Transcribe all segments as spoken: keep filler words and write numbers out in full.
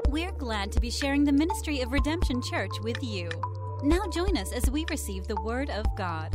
We're glad to be sharing the ministry of Redemption Church with you. Now join us as we receive the Word of God.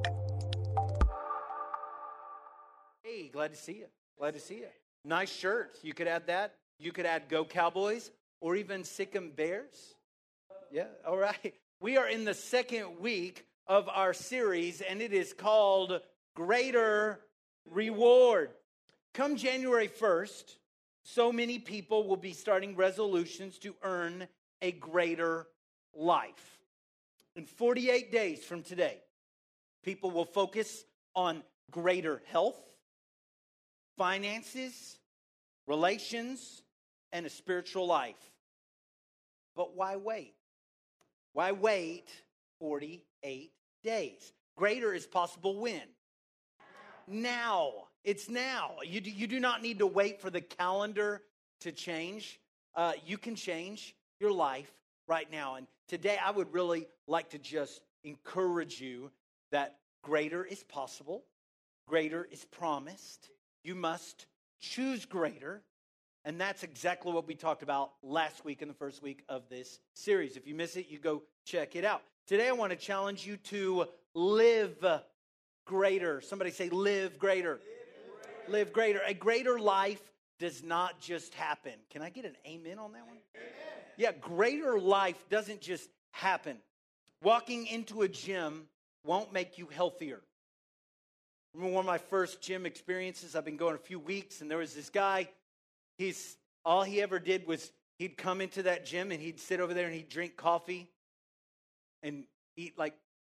Hey, glad to see you. Glad to see you. Nice shirt. You could add that. You could add Go Cowboys or even Sikkim Bears. Yeah, all right. We are in the second week of our series, and it is called Greater Reward. Come January first, so many people will be starting resolutions to earn a greater life. In forty-eight days from today, people will focus on greater health, finances, relations, and a spiritual life. But why wait? Why wait forty-eight days? Greater is possible when? Now. It's now. You do, you do not need to wait for the calendar to change. Uh, you can change your life right now. And today I would really like to just encourage you that greater is possible. Greater is promised. You must choose greater. And that's exactly what we talked about last week in the first week of this series. If you miss it, you go check it out. Today I want to challenge you to live greater. Somebody say live greater. Live greater. A greater life does not just happen. Can I get an amen on that one? Amen. Yeah, greater life doesn't just happen. Walking into a gym won't make you healthier. Remember one of my first gym experiences? I've been going a few weeks, and there was this guy. He's all he ever did was he'd come into that gym and he'd sit over there and he'd drink coffee and eat like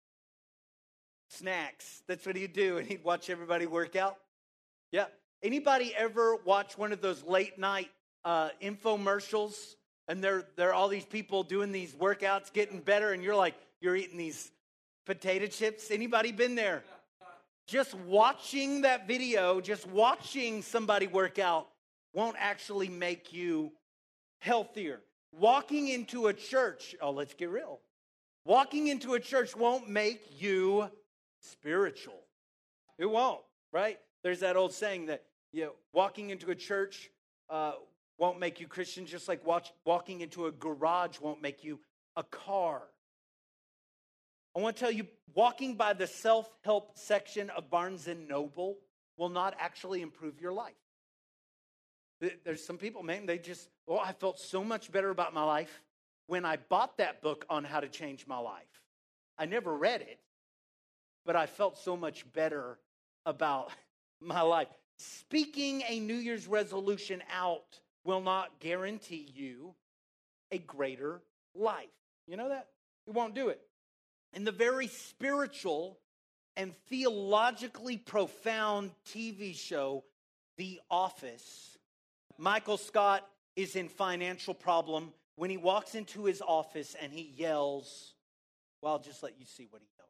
snacks. That's what he'd do, and he'd watch everybody work out. Yeah. Anybody ever watch one of those late night uh, infomercials, and they're they're all these people doing these workouts, getting better, and you're like you're eating these potato chips? Anybody been there? Just watching that video, just watching somebody work out won't actually make you healthier. Walking into a church, oh, let's get real. Walking into a church won't make you spiritual. It won't, right? There's that old saying that, you know, walking into a church uh, won't make you Christian, just like watch, walking into a garage won't make you a car. I want to tell you, walking by the self-help section of Barnes and Noble will not actually improve your life. There's some people, man, they just, oh, I felt so much better about my life when I bought that book on how to change my life. I never read it, but I felt so much better about my life. Speaking a New Year's resolution out will not guarantee you a greater life. You know that? It won't do it. In the very spiritual and theologically profound T V show, The Office, Michael Scott is in financial problem when he walks into his office and he yells, well, I'll just let you see what he yells.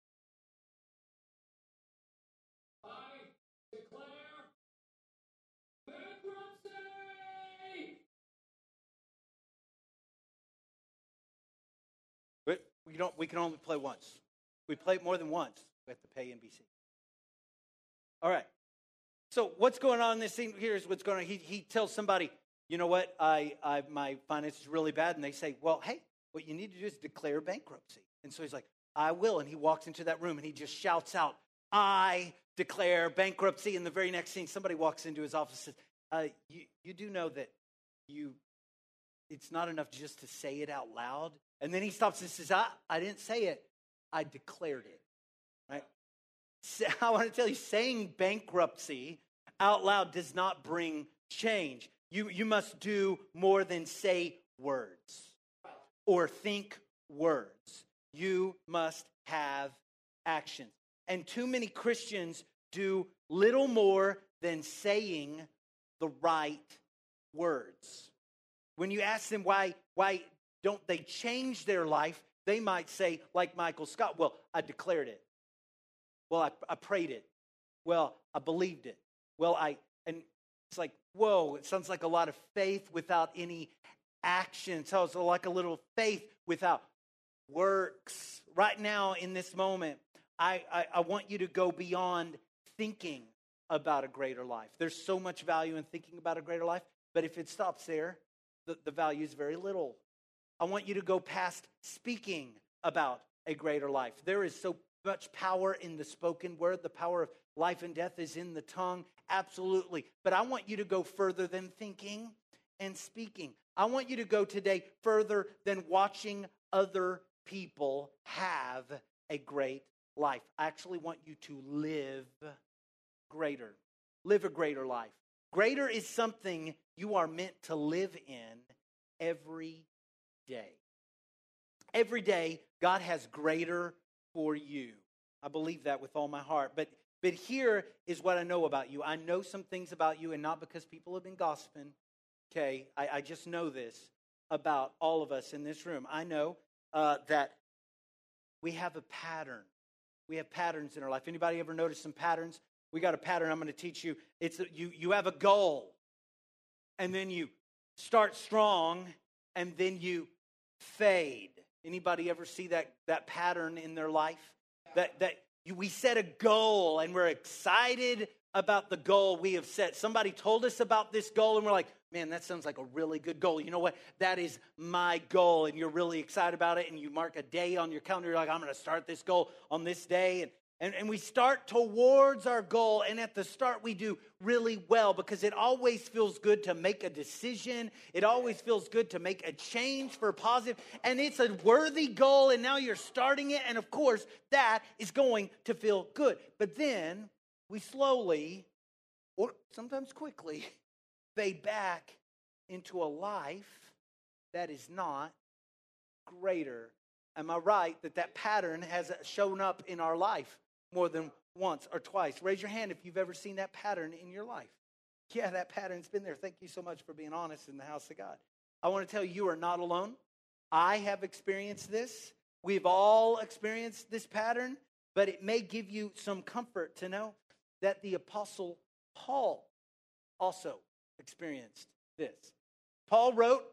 But we don't. We can only play once. If we play it more than once, we have to pay N B C. All right. So what's going on in this scene? Here's what's going on. He he tells somebody, you know what? I I my finance is really bad, and they say, well, hey, what you need to do is declare bankruptcy. And so he's like, I will. And he walks into that room and he just shouts out, I declare bankruptcy. And the very next scene, somebody walks into his office and says, uh, you you do know that you. It's not enough just to say it out loud. And then he stops and says, I, I didn't say it. I declared it. Right? So I want to tell you, saying bankruptcy out loud does not bring change. You, you must do more than say words or think words. You must have action. And too many Christians do little more than saying the right words. When you ask them why, why don't they change their life, they might say, like Michael Scott, well, I declared it. Well, I, I prayed it. Well, I believed it. Well, I, and it's like, whoa, it sounds like a lot of faith without any action. It sounds like a little faith without works. Right now, in this moment, I, I, I want you to go beyond thinking about a greater life. There's so much value in thinking about a greater life, but if it stops there, the, the value is very little. I want you to go past speaking about a greater life. There is so much power in the spoken word. The power of life and death is in the tongue. Absolutely. But I want you to go further than thinking and speaking. I want you to go today further than watching other people have a great life. I actually want you to live greater. Live a greater life. Greater is something you are meant to live in every day. Every day, God has greater for you. I believe that with all my heart. But but here is what I know about you. I know some things about you, and not because people have been gossiping. Okay, I, I just know this about all of us in this room. I know uh, that we have a pattern. We have patterns in our life. Anybody ever notice some patterns? We got a pattern I'm going to teach you. It's that you you have a goal, and then you start strong, and then you fade. Anybody ever see that that pattern in their life? That that you, we set a goal, and we're excited about the goal we have set. Somebody told us about this goal, and we're like, man, that sounds like a really good goal. You know what? That is my goal, and you're really excited about it, and you mark a day on your calendar. You're like, I'm going to start this goal on this day, and And, and we start towards our goal, and at the start we do really well because it always feels good to make a decision. It always feels good to make a change for positive, and it's a worthy goal, and now you're starting it, and of course that is going to feel good. But then we slowly, or sometimes quickly, fade back into a life that is not greater. Am I right that that pattern has shown up in our life more than once or twice? Raise your hand if you've ever seen that pattern in your life. Yeah, that pattern's been there. Thank you so much for being honest in the house of God. I want to tell you, you are not alone. I have experienced this. We've all experienced this pattern, but it may give you some comfort to know that the Apostle Paul also experienced this. Paul wrote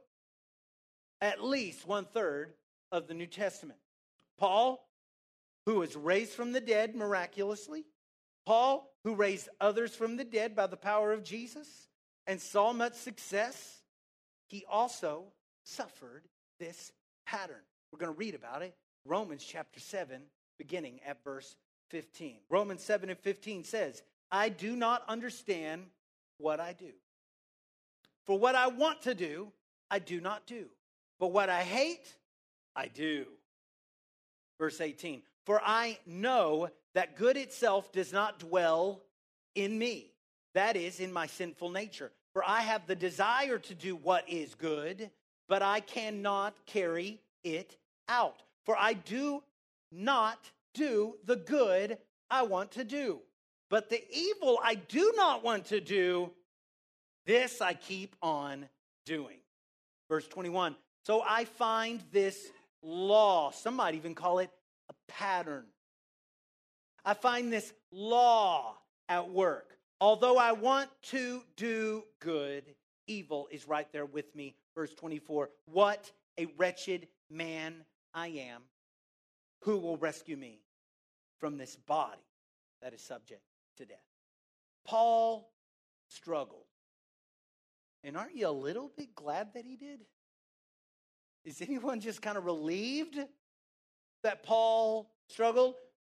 at least one third of the New Testament. Paul, who was raised from the dead miraculously. Paul, who raised others from the dead by the power of Jesus and saw much success. He also suffered this pattern. We're going to read about it. Romans chapter seven, beginning at verse fifteen. Romans seven and fifteen says, I do not understand what I do. For what I want to do, I do not do. But what I hate, I do. Verse eighteen, for I know that good itself does not dwell in me. That is, in my sinful nature. For I have the desire to do what is good, but I cannot carry it out. For I do not do the good I want to do. But the evil I do not want to do, this I keep on doing. Verse twenty-one, so I find this law, some might even call it a pattern. I find this law at work. Although I want to do good, evil is right there with me. Verse twenty-four, what a wretched man I am. Who will rescue me from this body that is subject to death? Paul struggled. And aren't you a little bit glad that he did? Is anyone just kind of relieved that Paul struggled?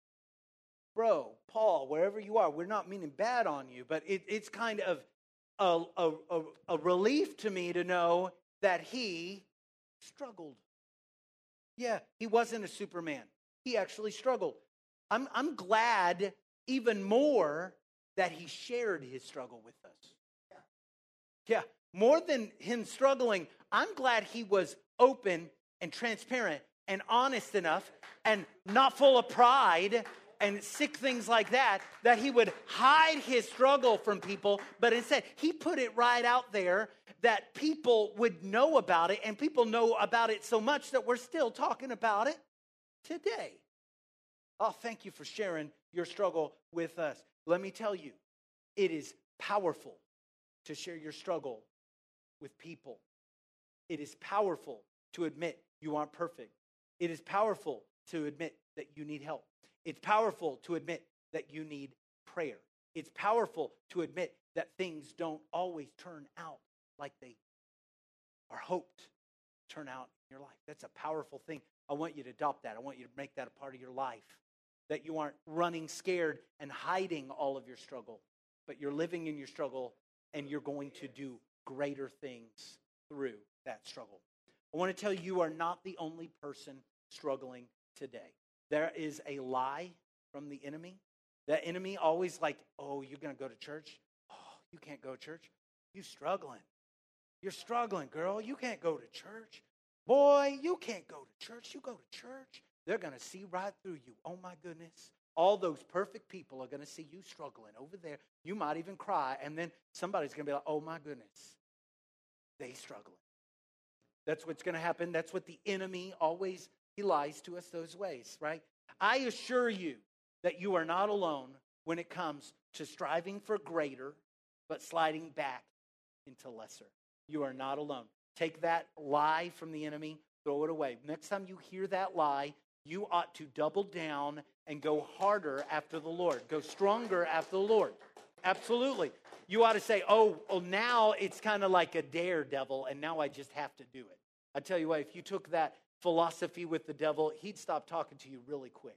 Bro, Paul, wherever you are, we're not meaning bad on you, but it, it's kind of a, a, a, a relief to me to know that he struggled. Yeah, he wasn't a Superman. He actually struggled. I'm, I'm glad even more that he shared his struggle with us. Yeah, more than him struggling, I'm glad he was open and transparent and honest enough and not full of pride and sick things like that, that he would hide his struggle from people, but instead he put it right out there that people would know about it, and people know about it so much that we're still talking about it today. Oh, thank you for sharing your struggle with us. Let me tell you, it is powerful to share your struggle with people. It is powerful to admit you aren't perfect. It is powerful to admit that you need help. It's powerful to admit that you need prayer. It's powerful to admit that things don't always turn out like they are hoped turn out in your life. That's a powerful thing. I want you to adopt that. I want you to make that a part of your life. That you aren't running scared and hiding all of your struggle, but you're living in your struggle and you're going to do greater things through that struggle. I want to tell you, you are not the only person struggling today. There is a lie from the enemy. The enemy always like, oh, you're going to go to church? Oh, you can't go to church? You struggling. You're struggling, girl. You can't go to church. Boy, you can't go to church. You go to church. They're going to see right through you. Oh, my goodness. All those perfect people are going to see you struggling over there. You might even cry. And then somebody's going to be like, oh, my goodness. They struggling. That's what's going to happen. That's what the enemy always, he lies to us those ways, right? I assure you that you are not alone when it comes to striving for greater, but sliding back into lesser. You are not alone. Take that lie from the enemy, throw it away. Next time you hear that lie, you ought to double down and go harder after the Lord. Go stronger after the Lord. Absolutely. You ought to say, oh, well, now it's kind of like a daredevil, and now I just have to do it. I tell you what, if you took that philosophy with the devil, he'd stop talking to you really quick.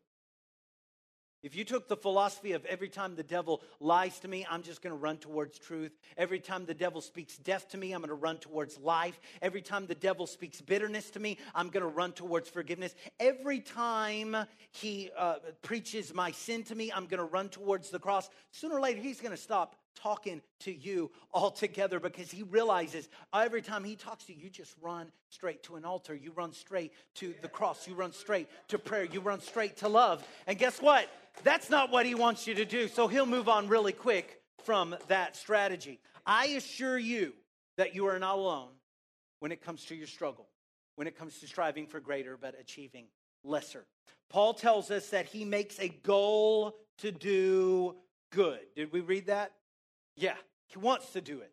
If you took the philosophy of every time the devil lies to me, I'm just going to run towards truth. Every time the devil speaks death to me, I'm going to run towards life. Every time the devil speaks bitterness to me, I'm going to run towards forgiveness. Every time he uh, preaches my sin to me, I'm going to run towards the cross. Sooner or later, he's going to stop talking to you altogether because he realizes every time he talks to you, you just run straight to an altar. You run straight to the cross. You run straight to prayer. You run straight to love. And guess what? That's not what he wants you to do. So he'll move on really quick from that strategy. I assure you that you are not alone when it comes to your struggle, when it comes to striving for greater but achieving lesser. Paul tells us that he makes a goal to do good. Did we read that? Yeah, he wants to do it,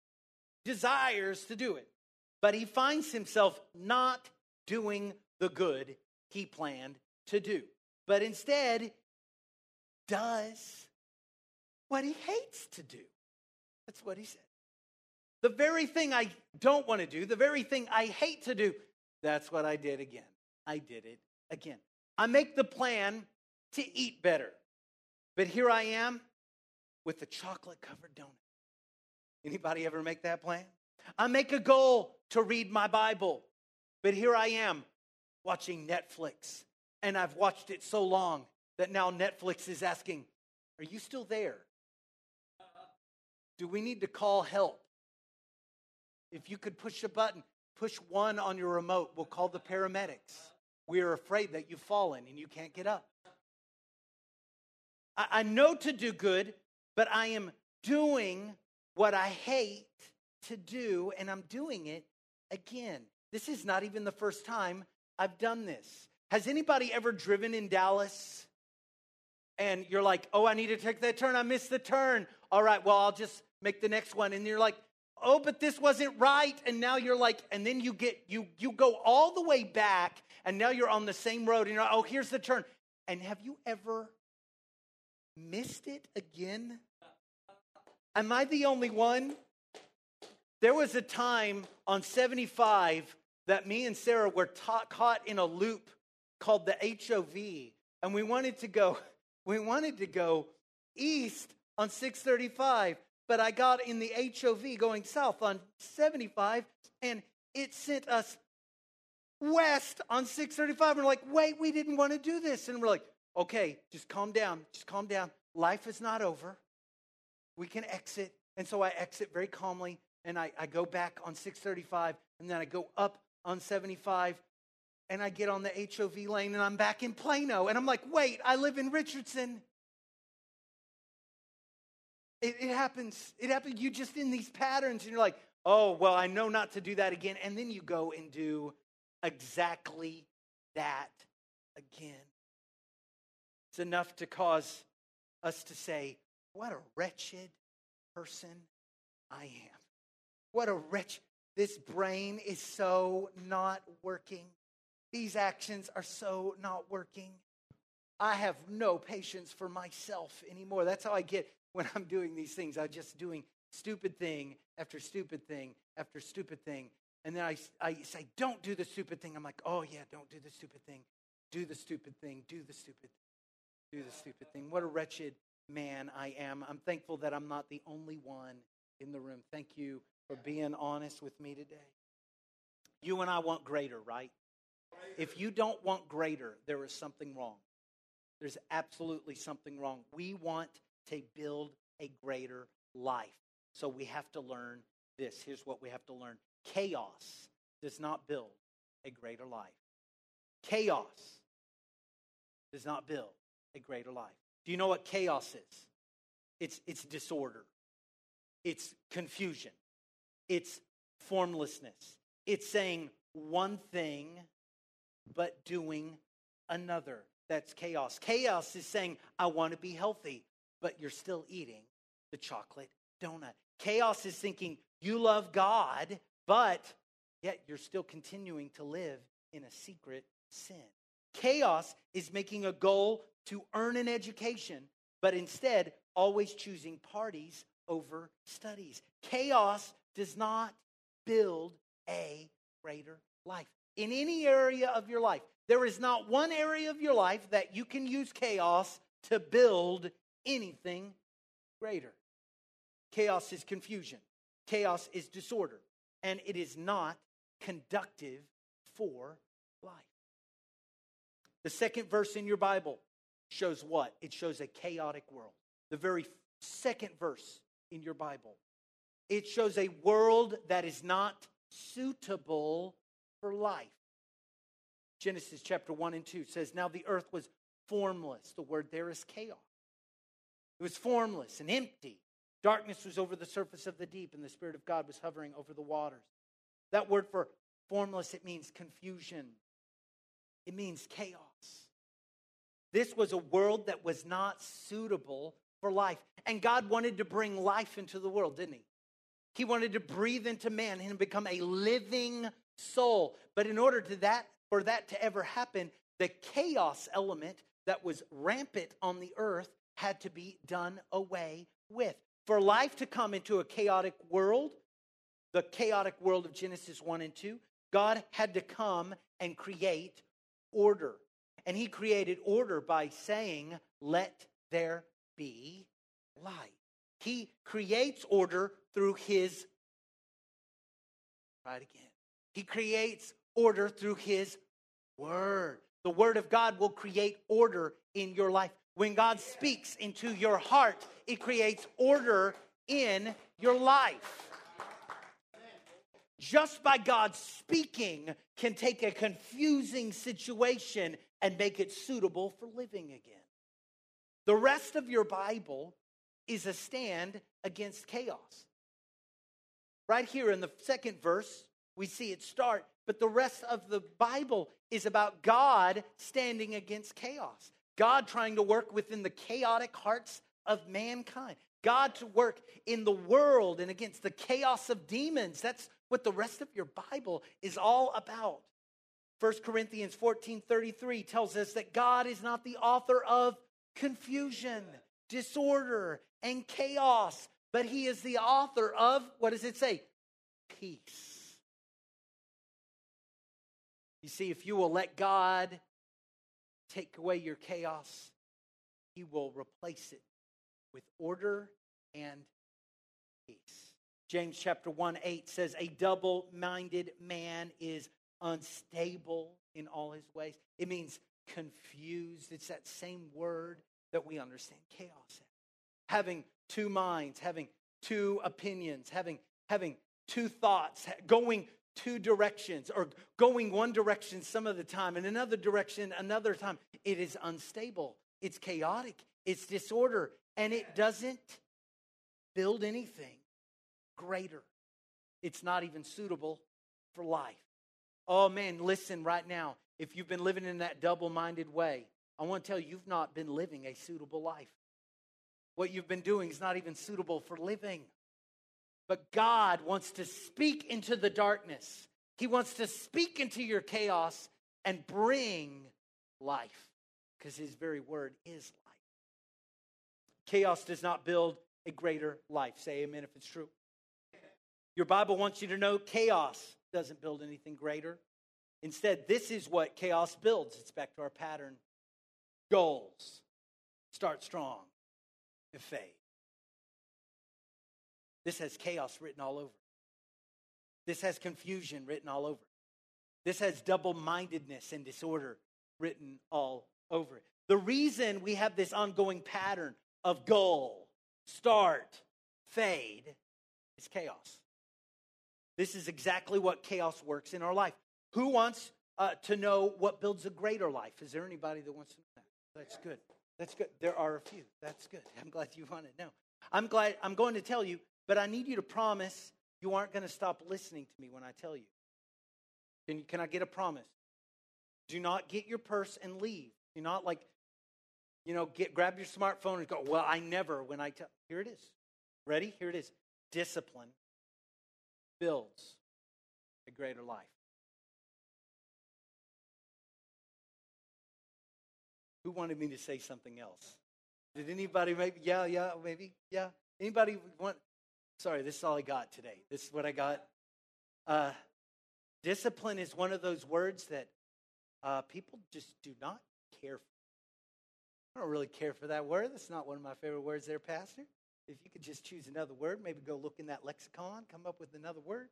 desires to do it, but he finds himself not doing the good he planned to do, but instead does what he hates to do. That's what he said. The very thing I don't want to do, the very thing I hate to do, that's what I did again. I did it again. I make the plan to eat better, but here I am with a chocolate-covered donut. Anybody ever make that plan? I make a goal to read my Bible, but here I am watching Netflix, and I've watched it so long that now Netflix is asking, are you still there? Do we need to call help? If you could push a button, push one on your remote, we'll call the paramedics. We are afraid that you've fallen and you can't get up. I, I know to do good, but I am doing what I hate to do, and I'm doing it again. This is not even the first time I've done this. Has anybody ever driven in Dallas and you're like, oh, I need to take that turn. I missed the turn. All right, well, I'll just make the next one. And you're like, oh, but this wasn't right. And now you're like, and then you get, you you go all the way back, and now you're on the same road, and you're like, oh, here's the turn. And have you ever missed it again? Am I the only one? There was a time on seventy-five that me and Sarah were ta- caught in a loop called the H O V, and we wanted to go, we wanted to go east on six thirty-five, but I got in the H O V going south on seventy-five, and it sent us west on six thirty-five. And we're like, wait, we didn't want to do this. And we're like, okay, just calm down, just calm down. Life is not over. We can exit. And so I exit very calmly, and I, I go back on six thirty-five, and then I go up on seventy-five, and I get on the H O V lane, and I'm back in Plano. And I'm like, wait, I live in Richardson. It, it happens. It happens. You just in these patterns, and you're like, oh, well, I know not to do that again. And then you go and do exactly that again. It's enough to cause us to say, what a wretched person I am. What a wretch. This brain is so not working. These actions are so not working. I have no patience for myself anymore. That's how I get when I'm doing these things. I'm just doing stupid thing after stupid thing after stupid thing. And then I, I say, don't do the stupid thing. I'm like, oh yeah, don't do the stupid thing. Do the stupid thing. Do the stupid thing. Do the stupid thing. What a wretched man I am. I'm thankful that I'm not the only one in the room. Thank you for being honest with me today. You and I want greater, right? If you don't want greater, there is something wrong. There's absolutely something wrong. We want to build a greater life. So we have to learn this. Here's what we have to learn. Chaos does not build a greater life. Chaos does not build a greater life. Do you know what chaos is? It's, it's disorder. It's confusion. It's formlessness. It's saying one thing but doing another. That's chaos. Chaos is saying, I want to be healthy, but you're still eating the chocolate donut. Chaos is thinking, you love God, but yet you're still continuing to live in a secret sin. Chaos is making a goal to earn an education, but instead always choosing parties over studies. Chaos does not build a greater life. In any area of your life, there is not one area of your life that you can use chaos to build anything greater. Chaos is confusion. Chaos is disorder. And it is not conductive for life. The second verse in your Bible shows what? It shows a chaotic world. The very second verse in your Bible. It shows a world that is not suitable for life. Genesis chapter one and two says, now the earth was formless. The word there is chaos. It was formless and empty. Darkness was over the surface of the deep, and the Spirit of God was hovering over the waters. That word for formless, it means confusion. It means chaos. This was a world that was not suitable for life. And God wanted to bring life into the world, didn't he? He wanted to breathe into man and become a living soul. But in order to that, for that to ever happen, the chaos element that was rampant on the earth had to be done away with. For life to come into a chaotic world, the chaotic world of Genesis one and two, God had to come and create order. And he created order by saying, let there be light. He creates order through his, try it again. He creates order through his word. The word of God will create order in your life. When God speaks into your heart, it creates order in your life. Just by God speaking can take a confusing situation and make it suitable for living again. The rest of your Bible is a stand against chaos. Right here in the second verse, we see it start, but the rest of the Bible is about God standing against chaos. God trying to work within the chaotic hearts of mankind. God to work in the world and against the chaos of demons. That's what the rest of your Bible is all about. First Corinthians fourteen thirty-three tells us that God is not the author of confusion, disorder, and chaos, but he is the author of, what does it say? Peace. You see, if you will let God take away your chaos, he will replace it with order and peace. James chapter one eight says, a double-minded man is unstable in all his ways. It means confused. It's that same word that we understand chaos in. Having two minds, having two opinions, having, having two thoughts, going two directions, or going one direction some of the time and another direction another time. It is unstable. It's chaotic. It's disorder. And it doesn't build anything greater. It's not even suitable for life. Oh man, listen right now. If you've been living in that double-minded way, I want to tell you, you've not been living a suitable life. What you've been doing is not even suitable for living. But God wants to speak into the darkness. He wants to speak into your chaos and bring life, because his very word is life. Chaos does not build a greater life. Say amen if it's true. Your Bible wants you to know chaos doesn't build anything greater. Instead, this is what chaos builds. It's back to our pattern. Goals start strong and fade. This has chaos written all over. This has confusion written all over. This has double-mindedness and disorder written all over it. The reason we have this ongoing pattern of goal, start, fade is chaos. This is exactly what chaos works in our life. Who wants uh, to know what builds a greater life? Is there anybody that wants to know that? That's good. That's good. There are a few. That's good. I'm glad you want to know. I'm glad I'm going to tell you, but I need you to promise you aren't going to stop listening to me when I tell you. Can, can I get a promise? Do not get your purse and leave. Do not like, you know, get grab your smartphone and go, well, I never when I tell. Here it is. Ready? Here it is. Discipline builds a greater life. Who wanted me to say something else? Did anybody maybe? Yeah, yeah, maybe. Yeah. Anybody want? Sorry, this is all I got today. This is what I got. Uh, discipline is one of those words that uh, people just do not care for. I don't really care for that word. That's not one of my favorite words there, Pastor. If you could just choose another word, maybe go look in that lexicon, come up with another word.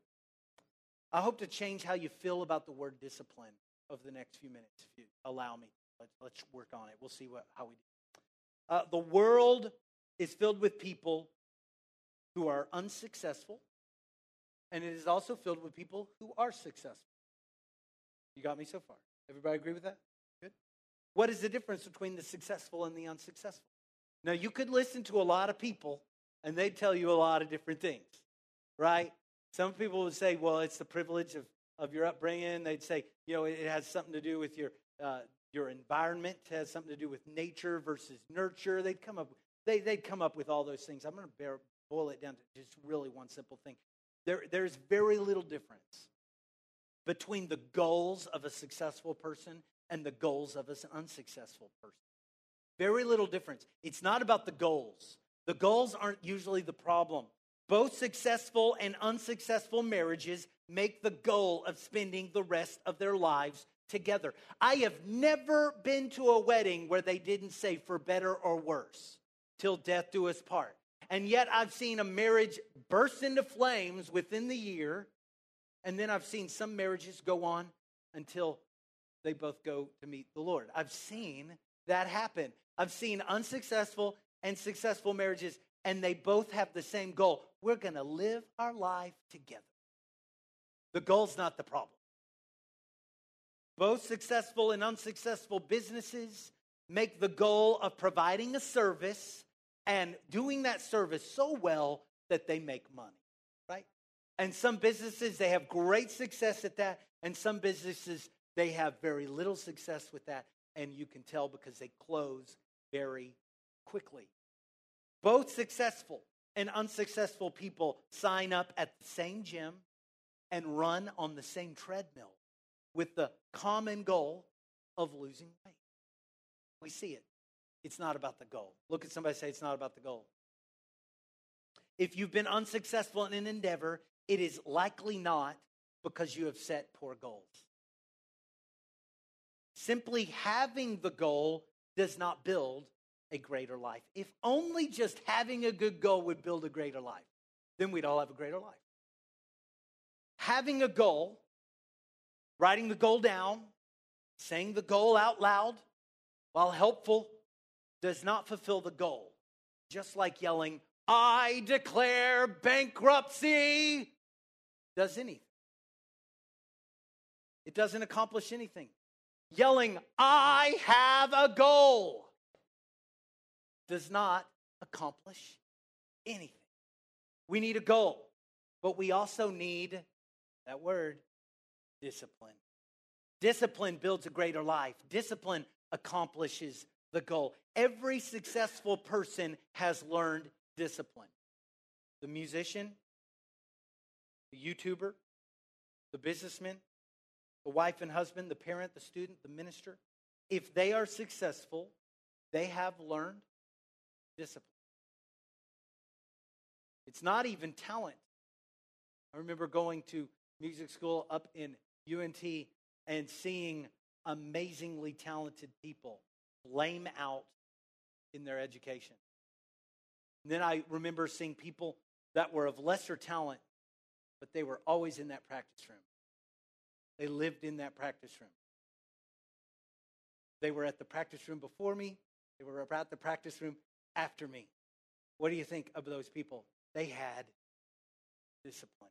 I hope to change how you feel about the word discipline over the next few minutes, if you allow me. Let's, let's work on it. We'll see what how we do. Uh, the world is filled with people who are unsuccessful, and it is also filled with people who are successful. You got me so far? Everybody agree with that? Good. What is the difference between the successful and the unsuccessful? Now, you could listen to a lot of people, and they'd tell you a lot of different things, right? Some people would say, well, it's the privilege of, of your upbringing. They'd say, you know, it has something to do with your uh, your environment. It has something to do with nature versus nurture. They'd come up, they, they'd come up with all those things. I'm going to boil it down to just really one simple thing. There, there's very little difference between the goals of a successful person and the goals of an unsuccessful person. Very little difference. It's not about the goals. The goals aren't usually the problem. Both successful and unsuccessful marriages make the goal of spending the rest of their lives together. I have never been to a wedding where they didn't say for better or worse, till death do us part. And yet I've seen a marriage burst into flames within the year, and then I've seen some marriages go on until they both go to meet the Lord. I've seen that happen. I've seen unsuccessful and successful marriages, and they both have the same goal. We're going to live our life together. The goal's not the problem. Both successful and unsuccessful businesses make the goal of providing a service and doing that service so well that they make money, right? And some businesses, they have great success at that, and some businesses, they have very little success with that, and you can tell because they close very quickly. Both successful and unsuccessful people sign up at the same gym and run on the same treadmill with the common goal of losing weight. We see it. It's not about the goal. Look at somebody and say, it's not about the goal. If you've been unsuccessful in an endeavor, it is likely not because you have set poor goals. Simply having the goal does not build a greater life. If only just having a good goal would build a greater life, then we'd all have a greater life. Having a goal, writing the goal down, saying the goal out loud, while helpful, does not fulfill the goal. Just like yelling, I declare bankruptcy, does anything. It doesn't accomplish anything. Yelling, I have a goal, does not accomplish anything. We need a goal, but we also need that word, discipline. Discipline builds a greater life. Discipline accomplishes the goal. Every successful person has learned discipline. The musician, the YouTuber, the businessman, the wife and husband, the parent, the student, the minister. If they are successful, they have learned discipline. It's not even talent. I remember going to music school up in U N T and seeing amazingly talented people flame out in their education. And then I remember seeing people that were of lesser talent, but they were always in that practice room. They lived in that practice room. They were at the practice room before me. They were at the practice room after me. What do you think of those people? They had discipline.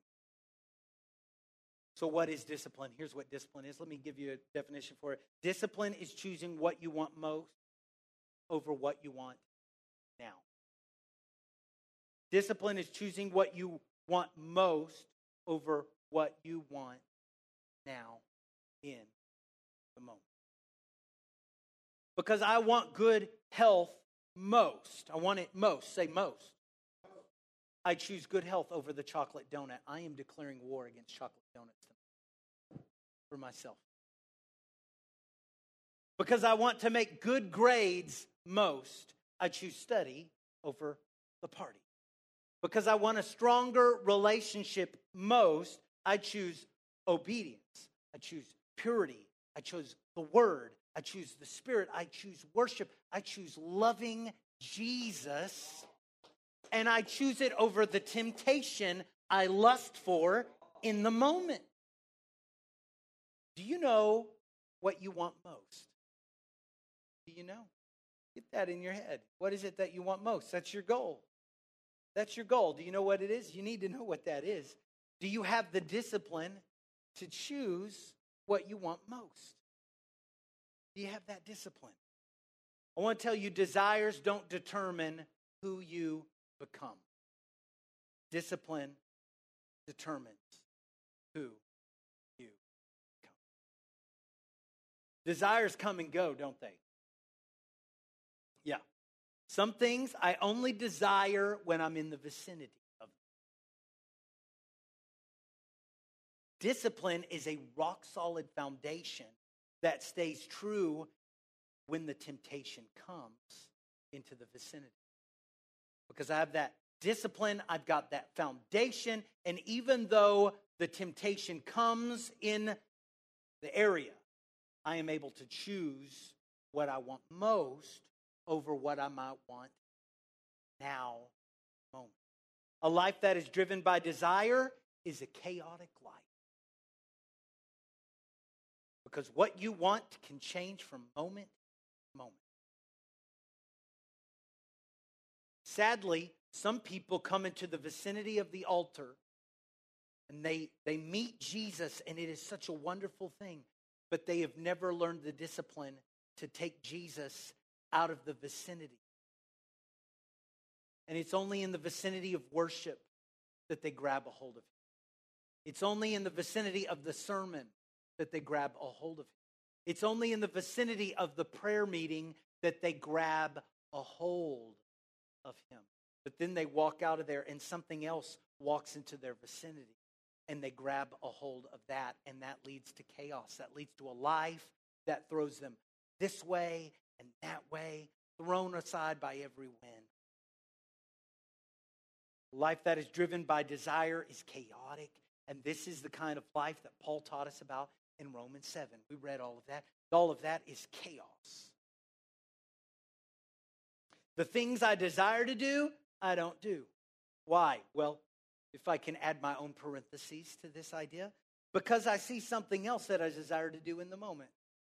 So what is discipline? Here's what discipline is. Let me give you a definition for it. Discipline is choosing what you want most over what you want now. Discipline is choosing what you want most over what you want now in the moment. Because I want good health most. I want it most. Say most. I choose good health over the chocolate donut. I am declaring war against chocolate donuts for myself. Because I want to make good grades most, I choose study over the party. Because I want a stronger relationship most, I choose obedience. I choose purity. I choose the word. I choose the Spirit. I choose worship. I choose loving Jesus. And I choose it over the temptation I lust for in the moment. Do you know what you want most? Do you know? Get that in your head. What is it that you want most? That's your goal. That's your goal. Do you know what it is? You need to know what that is. Do you have the discipline to choose what you want most? Do you have that discipline? I want to tell you, desires don't determine who you become. Discipline determines who you become. Desires come and go, don't they? Yeah. Some things I only desire when I'm in the vicinity of them. Discipline is a rock-solid foundation that stays true when the temptation comes into the vicinity. Because I have that discipline, I've got that foundation, and even though the temptation comes in the area, I am able to choose what I want most over what I might want now. Moment. A life that is driven by desire is a chaotic life. Because what you want can change from moment to moment. Sadly, some people come into the vicinity of the altar and they, they meet Jesus, and it is such a wonderful thing, but they have never learned the discipline to take Jesus out of the vicinity. And it's only in the vicinity of worship that they grab a hold of him. It's only in the vicinity of the sermon that they grab a hold of him. It's only in the vicinity of the prayer meeting that they grab a hold of him. But then they walk out of there and something else walks into their vicinity and they grab a hold of that, and that leads to chaos. That leads to a life that throws them this way and that way, thrown aside by every wind. Life that is driven by desire is chaotic, and this is the kind of life that Paul taught us about in Romans seven. We read all of that. All of that is chaos. The things I desire to do, I don't do. Why? Well, if I can add my own parentheses to this idea, because I see something else that I desire to do in the moment.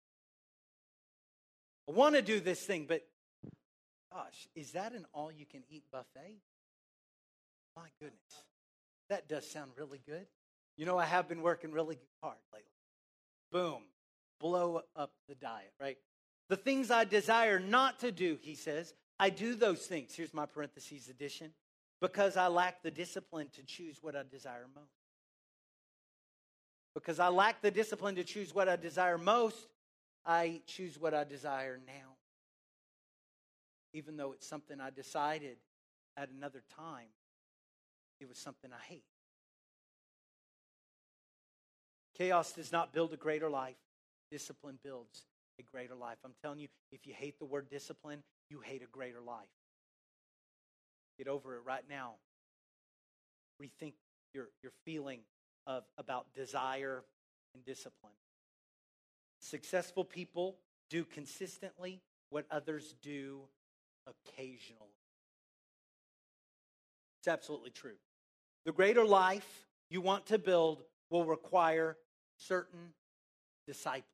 I want to do this thing, but gosh, is that an all-you-can-eat buffet? My goodness, that does sound really good. You know, I have been working really hard lately. Boom, blow up the diet, right? The things I desire not to do, he says, I do those things. Here's my parentheses addition. Because I lack the discipline to choose what I desire most. Because I lack the discipline to choose what I desire most, I choose what I desire now. Even though it's something I decided at another time, it was something I hate. Chaos does not build a greater life. Discipline builds a greater life. I'm telling you, if you hate the word discipline, you hate a greater life. Get over it right now. Rethink your, your feeling of about desire and discipline. Successful people do consistently what others do occasionally. It's absolutely true. The greater life you want to build will require certain discipline.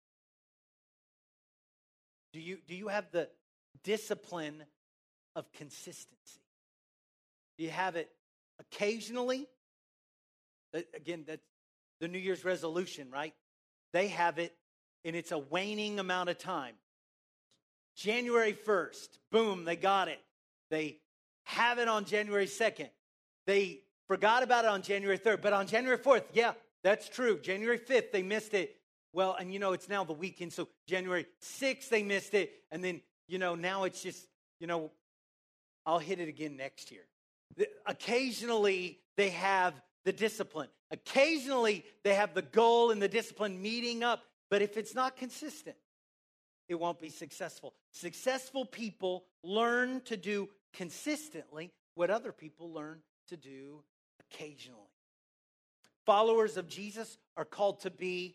Do you, do you have the discipline of consistency? Do you have it occasionally? Again, that's the New Year's resolution, right? They have it, and it's a waning amount of time. January first, boom, they got it. They have it on January second. They forgot about it on January third, but on January fourth, yeah, that's true. January fifth, they missed it. Well, and you know, it's now the weekend, so January sixth, they missed it. And then, you know, now it's just, you know, I'll hit it again next year. Occasionally, they have the discipline. Occasionally, they have the goal and the discipline meeting up. But if it's not consistent, it won't be successful. Successful people learn to do consistently what other people learn to do occasionally. Followers of Jesus are called to be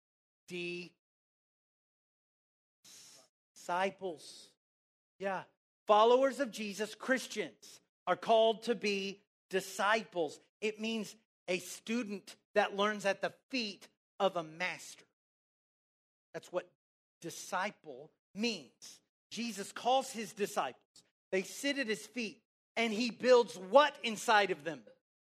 disciples. Yeah. Followers of Jesus, Christians, are called to be disciples. It means a student that learns at the feet of a master. That's what disciple means. Jesus calls his disciples. They sit at his feet, and he builds what inside of them?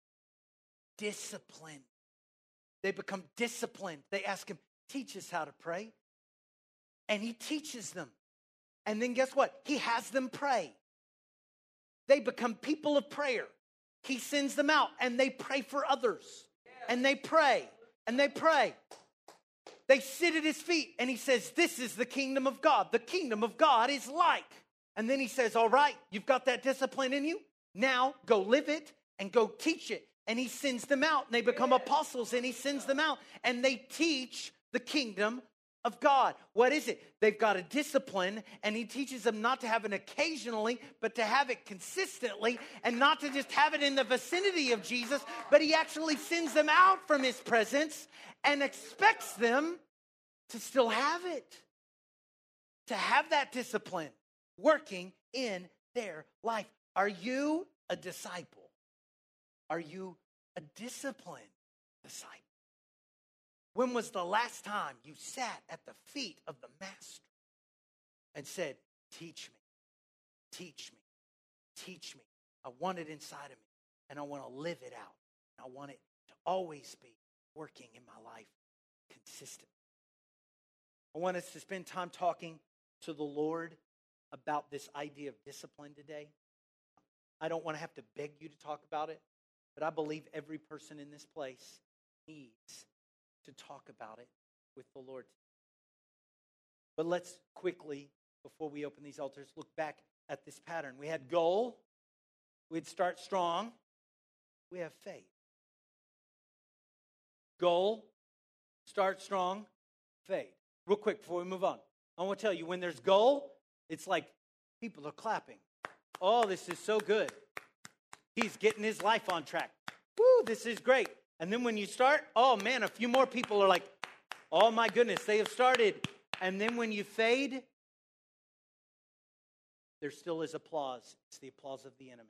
Discipline. They become disciplined. They ask him, teach us how to pray. And he teaches them. And then guess what? He has them pray. They become people of prayer. He sends them out, and they pray for others. And they pray, and they pray. They sit at his feet, and he says, this is the kingdom of God. The kingdom of God is like. And then he says, all right, you've got that discipline in you. Now go live it and go teach it. And he sends them out, and they become apostles, and he sends them out, and they teach the kingdom of God. What is it? They've got a discipline, and he teaches them not to have it occasionally, but to have it consistently, and not to just have it in the vicinity of Jesus, but he actually sends them out from his presence and expects them to still have it, to have that discipline working in their life. Are you a disciple? Are you a disciplined disciple? When was the last time you sat at the feet of the master and said, teach me, teach me, teach me. I want it inside of me, and I want to live it out. I want it to always be working in my life consistently. I want us to spend time talking to the Lord about this idea of discipline today. I don't want to have to beg you to talk about it, but I believe every person in this place needs to talk about it with the Lord. But let's quickly, before we open these altars, look back at this pattern. We had goal. We'd start strong. We have faith. Goal, start strong, faith. Real quick before we move on. I want to tell you, when there's goal, it's like people are clapping. Oh, this is so good. He's getting his life on track. Woo, this is great. And then when you start, oh man, a few more people are like, oh my goodness, they have started. And then when you fade, there still is applause. It's the applause of the enemy.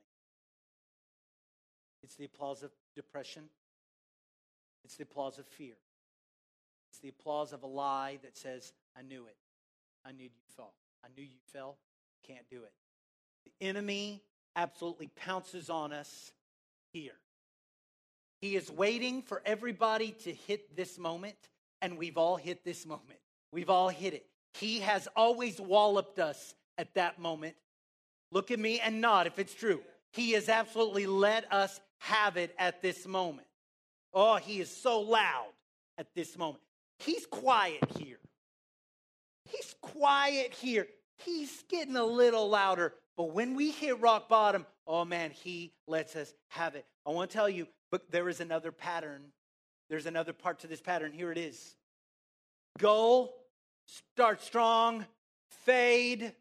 It's the applause of depression. It's the applause of fear. It's the applause of a lie that says, I knew it. I knew you fell. I knew you fell. Can't do it. The enemy absolutely pounces on us here. He is waiting for everybody to hit this moment, and we've all hit this moment. We've all hit it. He has always walloped us at that moment. Look at me and nod if it's true. He has absolutely let us have it at this moment. Oh, he is so loud at this moment. He's quiet here. He's quiet here. He's getting a little louder. But when we hit rock bottom, oh man, he lets us have it. I want to tell you, but there is another pattern. There's another part to this pattern. Here it is. Goal, start strong, fade,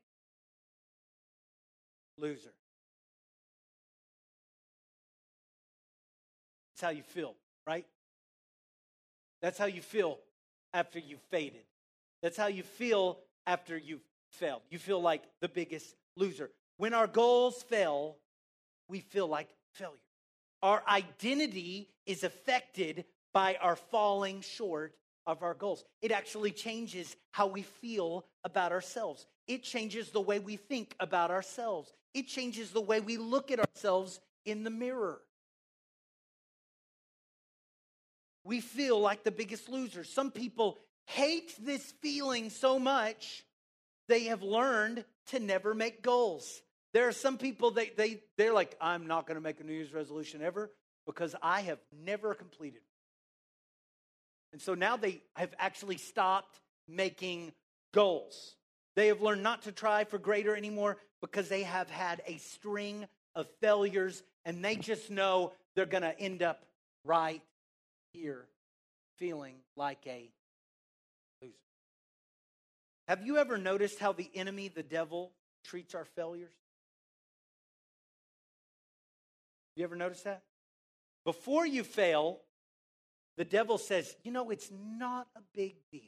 loser. That's how you feel, right? That's how you feel after you've faded. That's how you feel after you've failed. You feel like the biggest loser. When our goals fail, we feel like failure. Our identity is affected by our falling short of our goals. It actually changes how we feel about ourselves. It changes the way we think about ourselves. It changes the way we look at ourselves in the mirror. We feel like the biggest loser. Some people hate this feeling so much, they have learned to never make goals. There are some people, they, they, they're like, I'm not going to make a New Year's resolution ever because I have never completed it. And so now they have actually stopped making goals. They have learned not to try for greater anymore because they have had a string of failures and they just know they're going to end up right here feeling like a loser. Have you ever noticed how the enemy, the devil, treats our failures? You ever notice that? Before you fail, the devil says, you know, it's not a big deal.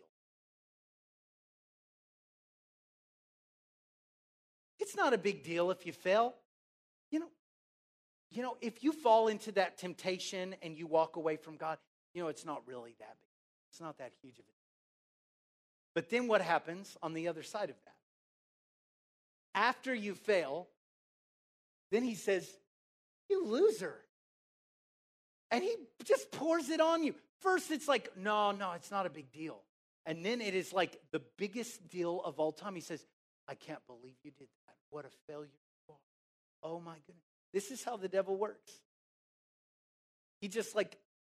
It's not a big deal if you fail. You know, you know, if you fall into that temptation and you walk away from God, you know, it's not really that big. It's not that huge of a deal. But then what happens on the other side of that? After you fail, then he says, you loser. And he just pours it on you. First, it's like, no, no, it's not a big deal. And then it is like the biggest deal of all time. He says, I can't believe you did that. What a failure you are. Oh my goodness. This is how the devil works. He just like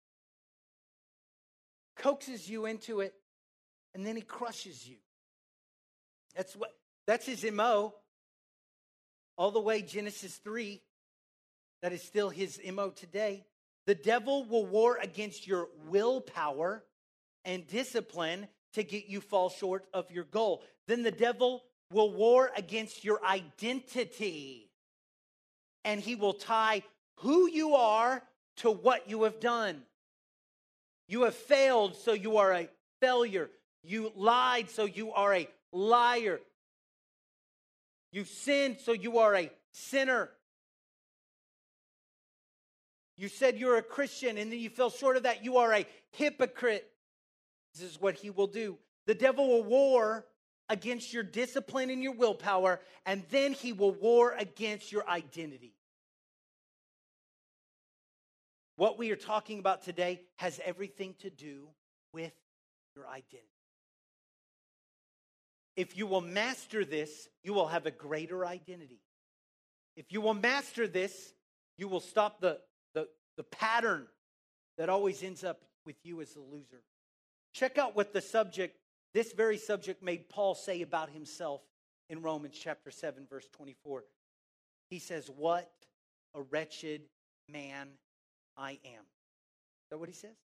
coaxes you into it, and then he crushes you. That's what that's his M O. All the way Genesis three. That is still his M O today. The devil will war against your willpower and discipline to get you fall short of your goal. Then the devil will war against your identity. And he will tie who you are to what you have done. You have failed, so you are a failure. You lied, so you are a liar. You sinned, so you are a sinner. You said you're a Christian, and then you fell short of that. You are a hypocrite. This is what he will do. The devil will war against your discipline and your willpower, and then he will war against your identity. What we are talking about today has everything to do with your identity. If you will master this, you will have a greater identity. If you will master this, you will stop the, the, the pattern that always ends up with you as a loser. Check out what the subject, this very subject made Paul say about himself in Romans chapter seven, verse twenty-four. He says, what a wretched man I am. Is that what he says?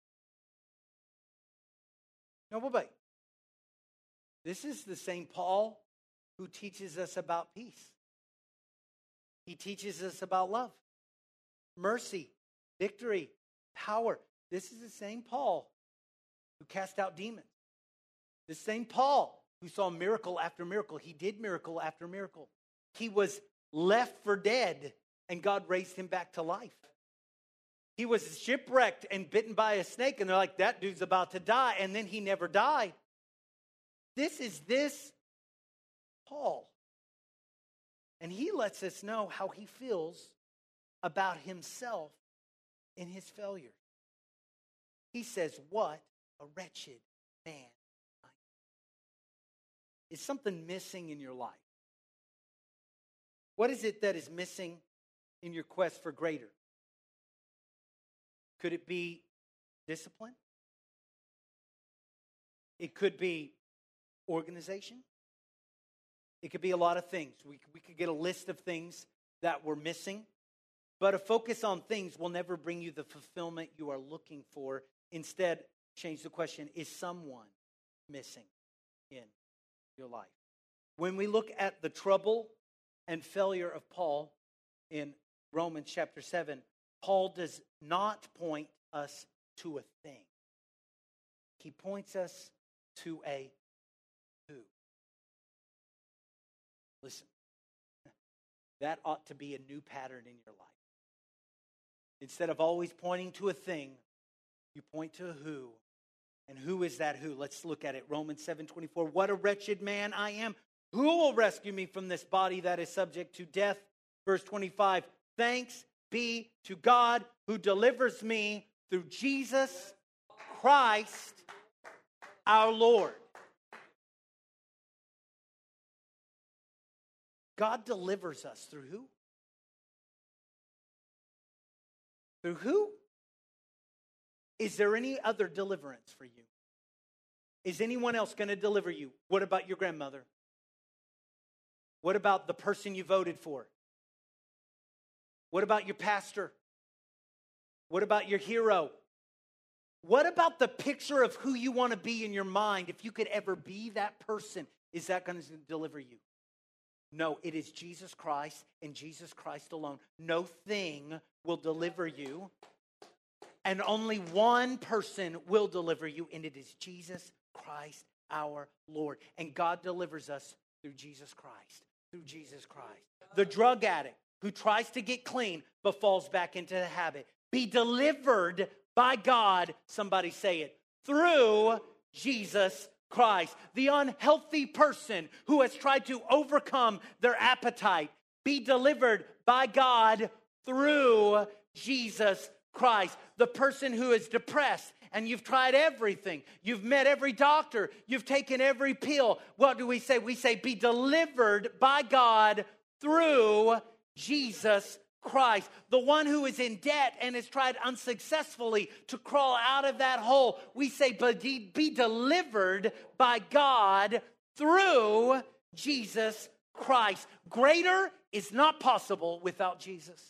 No, but wait. This is the same Paul who teaches us about peace. He teaches us about love, mercy, victory, power. This is the same Paul who cast out demons. The same Paul who saw miracle after miracle. He did miracle after miracle. He was left for dead, and God raised him back to life. He was shipwrecked and bitten by a snake, and they're like, that dude's about to die, and then he never died. This is this Paul. And he lets us know how he feels about himself in his failure. He says, what a wretched man I am. Is something missing in your life? What is it that is missing in your quest for greater? Could it be discipline? It could be organization. It could be a lot of things. We, we could get a list of things that we're missing. But a focus on things will never bring you the fulfillment you are looking for. Instead, change the question, is someone missing in your life? When we look at the trouble and failure of Paul in Romans chapter seven, Paul does not point us to a thing. He points us to a who. Listen, that ought to be a new pattern in your life. Instead of always pointing to a thing, you point to a who. And who is that who? Let's look at it. Romans seven twenty-four. What a wretched man I am. Who will rescue me from this body that is subject to death? Verse twenty-five. Thanks be to God who delivers me through Jesus Christ our Lord. God delivers us through who? Through who? Is there any other deliverance for you? Is anyone else going to deliver you? What about your grandmother? What about the person you voted for? What about your pastor? What about your hero? What about the picture of who you want to be in your mind? If you could ever be that person, is that going to deliver you? No, it is Jesus Christ and Jesus Christ alone. No thing will deliver you. And only one person will deliver you, and it is Jesus Christ our Lord. And God delivers us through Jesus Christ. Through Jesus Christ. The drug addict who tries to get clean but falls back into the habit. Be delivered by God, somebody say it, through Jesus Christ. The unhealthy person who has tried to overcome their appetite. Be delivered by God through Jesus Christ. The person who is depressed and you've tried everything. You've met every doctor. You've taken every pill. What do we say? We say be delivered by God through Jesus Christ. The one who is in debt and has tried unsuccessfully to crawl out of that hole. We say be delivered by God through Jesus Christ. Greater is not possible without Jesus.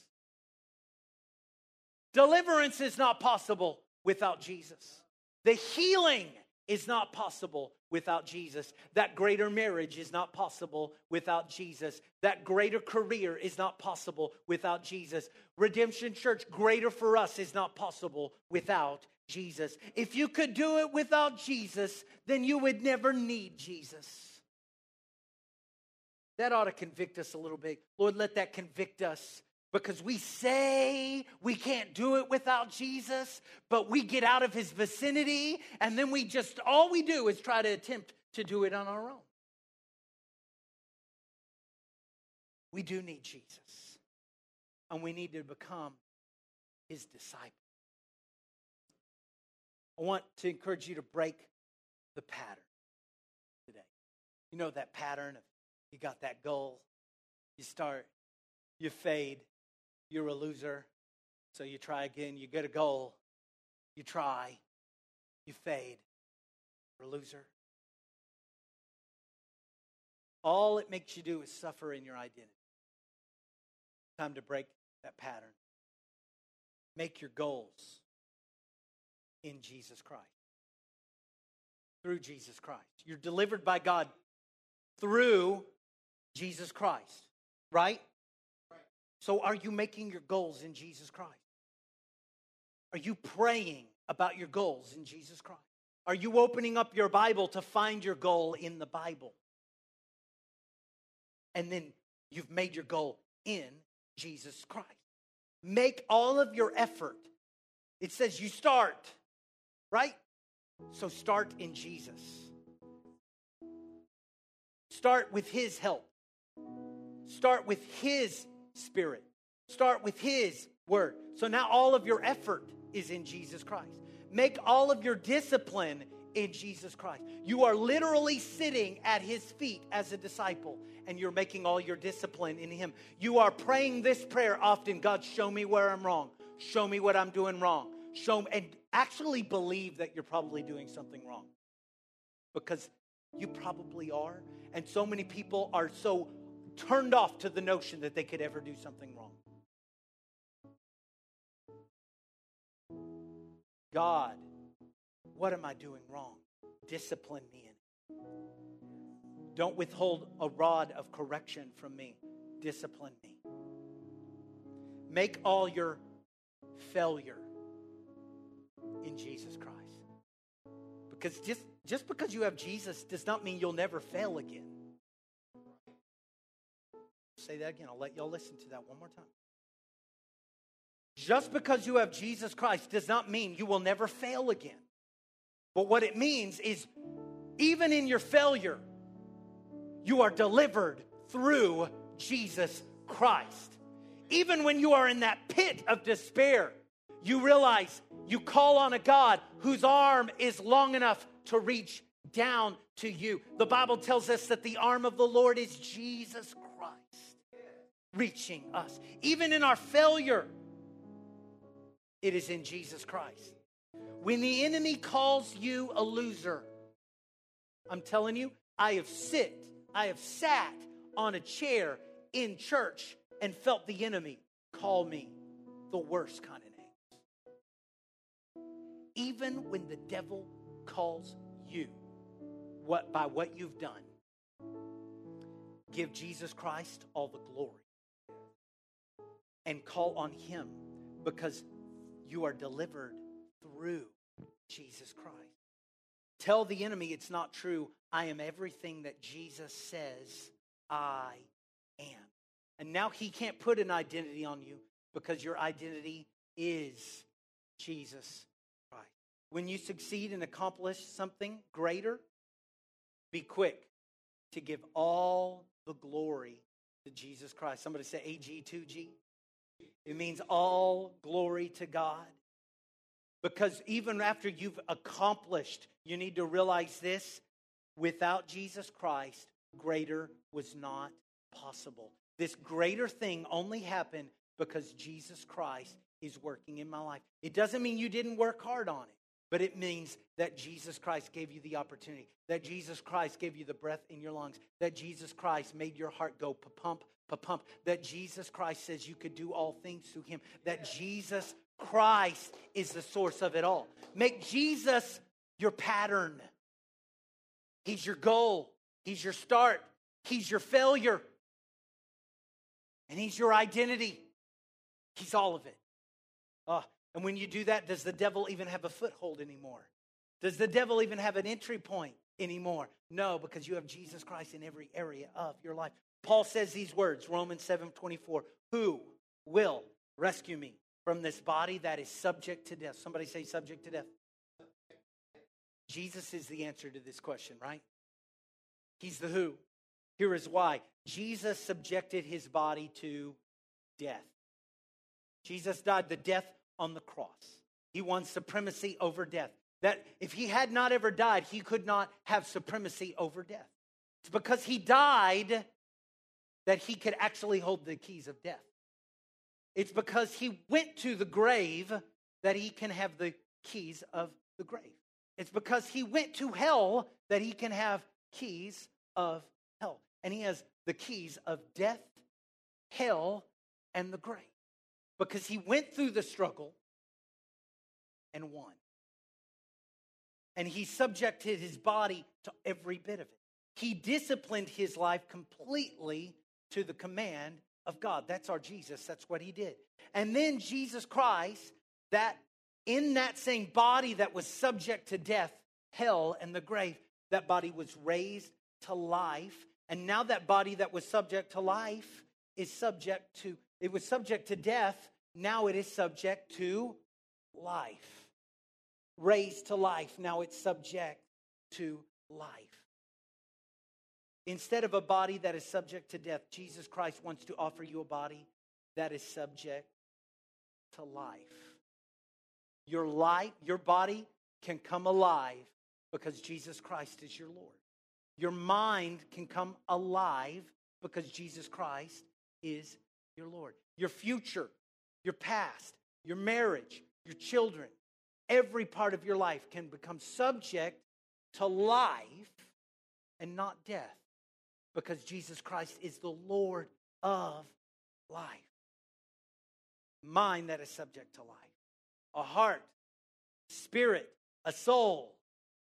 Deliverance is not possible without Jesus. The healing is not possible without Jesus. That greater marriage is not possible without Jesus. That greater career is not possible without Jesus. Redemption Church, greater for us is not possible without Jesus. If you could do it without Jesus, then you would never need Jesus. That ought to convict us a little bit. Lord, let that convict us. Because we say we can't do it without Jesus, but we get out of his vicinity, and then we just, all we do is try to attempt to do it on our own. We do need Jesus, and we need to become his disciple. I want to encourage you to break the pattern today. You know that pattern of you got that goal, you start, you fade, you're a loser, so you try again, you get a goal, you try, you fade, you're a loser. All it makes you do is suffer in your identity. Time to break that pattern. Make your goals in Jesus Christ. Through Jesus Christ. You're delivered by God through Jesus Christ, right? So are you making your goals in Jesus Christ? Are you praying about your goals in Jesus Christ? Are you opening up your Bible to find your goal in the Bible? And then you've made your goal in Jesus Christ. Make all of your effort. It says you start, right? So start in Jesus. Start with his help. Start with his Spirit. Start with his word. So now all of your effort is in Jesus Christ. Make all of your discipline in Jesus Christ. You are literally sitting at his feet as a disciple, and you're making all your discipline in him. You are praying this prayer often. God, show me where I'm wrong. Show me what I'm doing wrong. Show me, and actually believe that you're probably doing something wrong. Because you probably are. And so many people are so turned off to the notion that they could ever do something wrong. God, what am I doing wrong? Discipline me in it. Don't withhold a rod of correction from me. Discipline me. Make all your failure in Jesus Christ. Because just, just because you have Jesus does not mean you'll never fail again. Say that again. I'll let y'all listen to that one more time. Just because you have Jesus Christ does not mean you will never fail again. But what it means is even in your failure, you are delivered through Jesus Christ. Even when you are in that pit of despair, you realize you call on a God whose arm is long enough to reach down to you. The Bible tells us that the arm of the Lord is Jesus Christ reaching us. Even in our failure, it is in Jesus Christ. When the enemy calls you a loser, I'm telling you, I have sit, I have sat on a chair in church and felt the enemy call me the worst kind of names. Even when the devil calls you what by what you've done, give Jesus Christ all the glory and call on him, because you are delivered through Jesus Christ. Tell the enemy it's not true. I am everything that Jesus says I am. And now he can't put an identity on you, because your identity is Jesus Christ. When you succeed and accomplish something greater, be quick to give all the glory to Jesus Christ. Somebody say A G two G. It means all glory to God. Because even after you've accomplished, you need to realize this: without Jesus Christ, greater was not possible. This greater thing only happened because Jesus Christ is working in my life. It doesn't mean you didn't work hard on it, but it means that Jesus Christ gave you the opportunity, that Jesus Christ gave you the breath in your lungs, that Jesus Christ made your heart go pa-pump, pa-pump, that Jesus Christ says you could do all things through him, that Jesus Christ is the source of it all. Make Jesus your pattern. He's your goal. He's your start. He's your failure. And he's your identity. He's all of it. Oh, and when you do that, does the devil even have a foothold anymore? Does the devil even have an entry point anymore? No, because you have Jesus Christ in every area of your life. Paul says these words, Romans seven twenty-four, who will rescue me from this body that is subject to death? Somebody say subject to death. Jesus is the answer to this question, right? He's the who. Here is why. Jesus subjected his body to death. Jesus died the death on the cross. He won supremacy over death. That if he had not ever died, he could not have supremacy over death. It's because he died that he could actually hold the keys of death. It's because he went to the grave that he can have the keys of the grave. It's because he went to hell that he can have keys of hell. And he has the keys of death, hell, and the grave. Because he went through the struggle and won. And he subjected his body to every bit of it. He disciplined his life completely to the command of God. That's our Jesus. That's what he did. And then Jesus Christ, that in that same body that was subject to death, hell, and the grave, that body was raised to life. And now that body that was subject to life is subject to, it was subject to death. Now it is subject to life. Raised to life. Now it's subject to life. Instead of a body that is subject to death, Jesus Christ wants to offer you a body that is subject to life. Your life, your body can come alive because Jesus Christ is your Lord. Your mind can come alive because Jesus Christ is your Lord. Your future, your past, your marriage, your children, every part of your life can become subject to life and not death, because Jesus Christ is the Lord of life. Mind that is subject to life. A heart, spirit, a soul.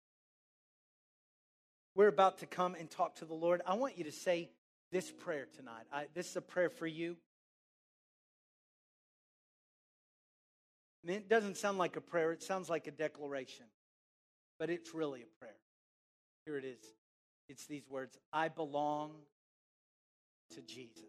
We're about to come and talk to the Lord. I want you to say this prayer tonight. I, this is a prayer for you. I mean, it doesn't sound like a prayer. It sounds like a declaration. but it's really a prayer. Here it is. It's these words, I belong to Jesus.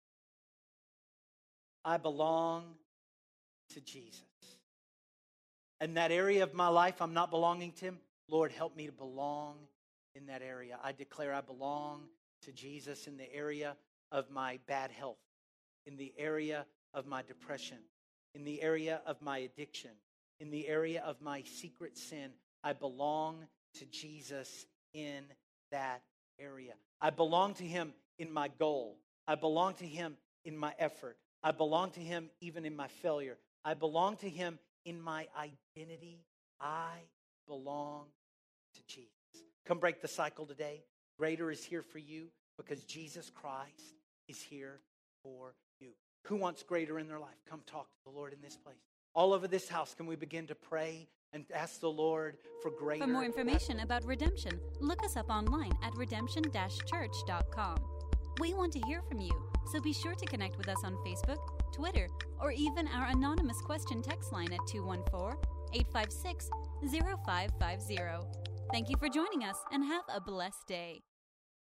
I belong to Jesus. And that area of my life I'm not belonging to him, Lord, help me to belong in that area. I declare I belong to Jesus in the area of my bad health, in the area of my depression, in the area of my addiction, in the area of my secret sin. I belong to Jesus in that area. I belong to him in my goal. I belong to him in my effort. I belong to him even in my failure. I belong to him in my identity. I belong to Jesus. Come break the cycle today. Greater is here for you because Jesus Christ is here for you. Who wants greater in their life? Come talk to the Lord in this place. All over this house, can we begin to pray and ask the Lord for greater? For more information about redemption, look us up online at redemption dash church dot com. We want to hear from you, so be sure to connect with us on Facebook, Twitter, or even our anonymous question text line at two one four, eight five six, zero five five zero. Thank you for joining us and have a blessed day.